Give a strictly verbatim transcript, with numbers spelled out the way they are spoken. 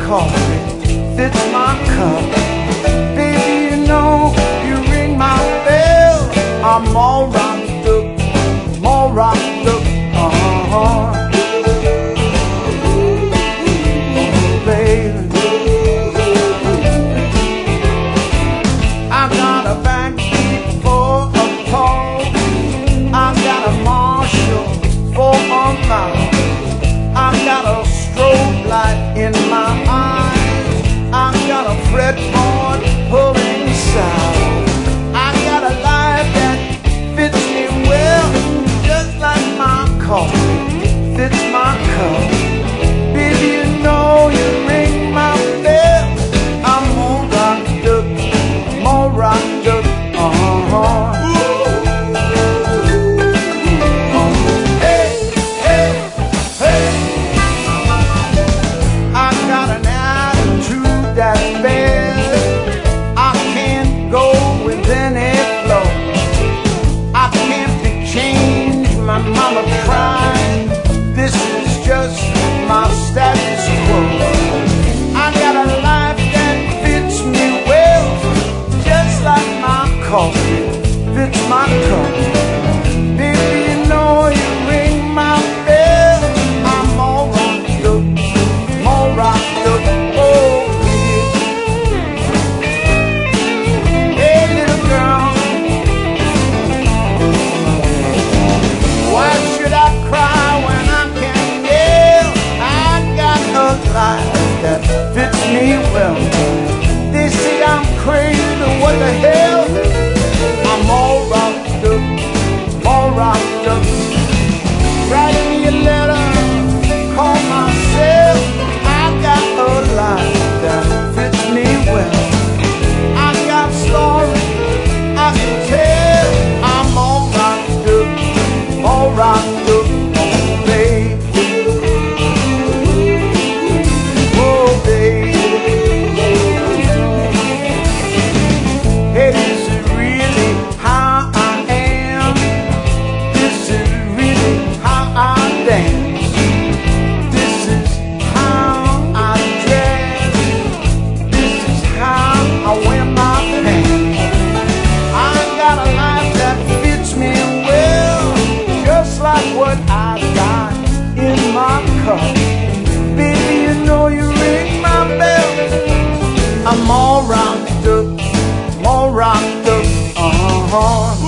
coffee fits my cup. Baby, you know you ring my bell. I'm all rocked up, I'm all rocked up, uh-huh. Baby, I got a backseat for a call, I got a Marshall for a mile, I got a strobe light in my eyes, I got a fretboard pulling sound, I got a life that fits me well, just like my coffee fits my cup. Baby, you know you ring my bell. I'm all rocked up, I'm all rocked up, uh-huh. Mama cried, this is just my status quo. I got a life that fits me well, just like my coffee fits my cup. Baby, you know you ring my bell. I'm all rocked up, I'm all rocked up, oh yeah. Hey little girl, why should I cry when I can yell? I got a life that fits me well. They say I'm crazy, but what the hell? I'm all rocked up, I'm all rocked up. Write me a letter, call myself. I got a life that fits me well. I got stories I can tell. I'm all rocked up, all rocked up, babe. Oh, babe. Hey, this is really how I am. This is really how I dance. This is how I dress. This is how I wear my pants. I got a life that fits me well, just like what I got in my cup. Baby, you know you ring my bell. I'm all rocked up, I'm all rocked up, uh-huh.